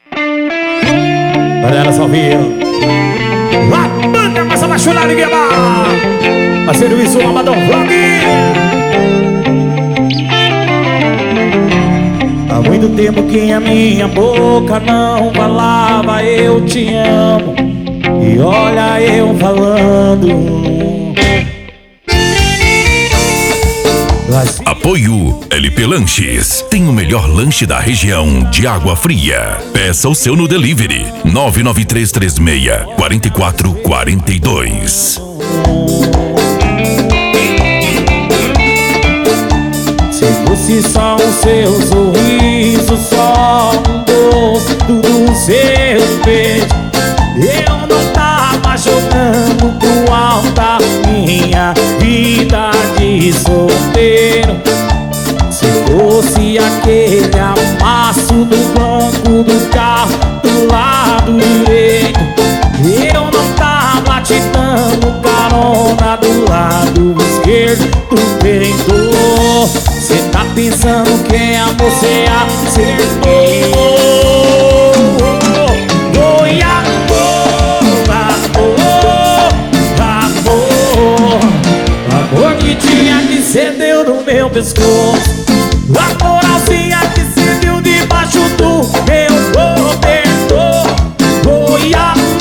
Galera, salvinho. A banda mais apaixonada de Guiabá. Parceiro Wilson Lambadão Vlog. Há muito tempo que a minha boca não falava eu te amo. E olha eu falando. Apoio LP Lanches. Tem o melhor lanche da região de Água Fria. Peça o seu no delivery 99336-4442. Se fosse só o seu sorriso, só um gosto do seu beijo, eu não tava jogando pro alto a minha vida de solteiro. Se fosse aquele amasso no banco do carro do lado direito, eu não tava te dando carona do lado esquerdo do peito. Cê tá pensando que a você acertou. Oi, amor que tinha que cedeu no meu pescoço. A moralzinha que cedeu debaixo do meu cobertor. Oi,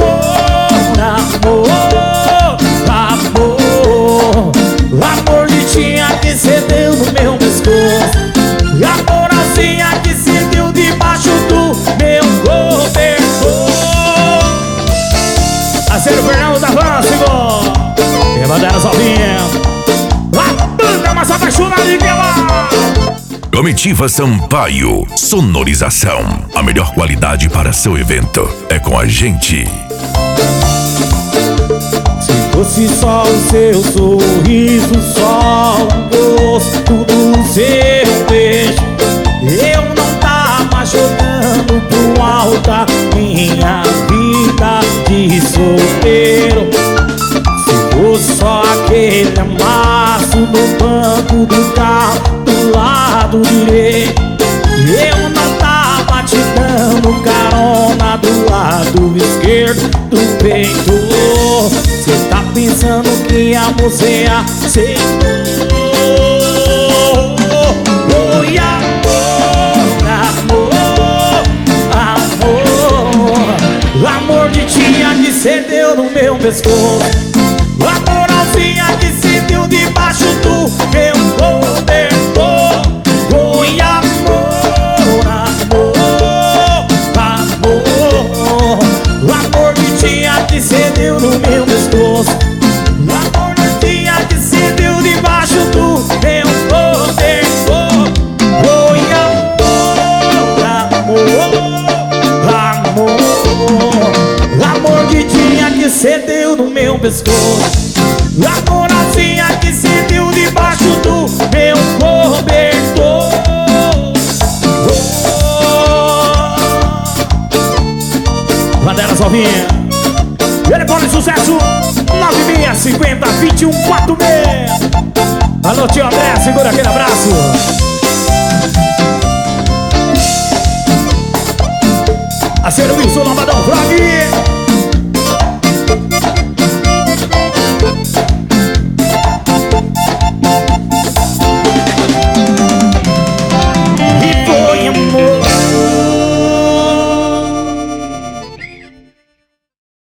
amor que tinha que cedeu no meu pescoço. A moralzinha que cedeu debaixo do meu cobertor. Parceiro Fernando da Francisco e bandeira sozinha. A banda mais apaixonada de Guiabá. Comitiva Sampaio. Sonorização. A melhor qualidade para seu evento é com a gente. Se fosse só o seu sorriso, só o gosto do seu beijo, eu não tava jogando pro alto a minha vida de solteiro. Se fosse só aquele amasso no banco do carro do lado direito, eu não tava te dando carona do lado esquerdo do peito. Cê tá pensando que a você aceitou. Oi, amor que tinha que cedeu no meu pescoço. A moralzinha que cedeu debaixo do meu cobertor. Oi, amor que tinha que cedeu no meu pescoço. A moralzinha que cedeu debaixo do meu cobertor. Oi, amor que tinha que cedeu no meu pescoço. A moralzinha que cedeu debaixo do meu cobertor. Bandeira sozinha. Telefone de sucesso 9650-2146. Alô, tio André, segura aquele abraço. Parceiro Wilson Lambadão Vlog.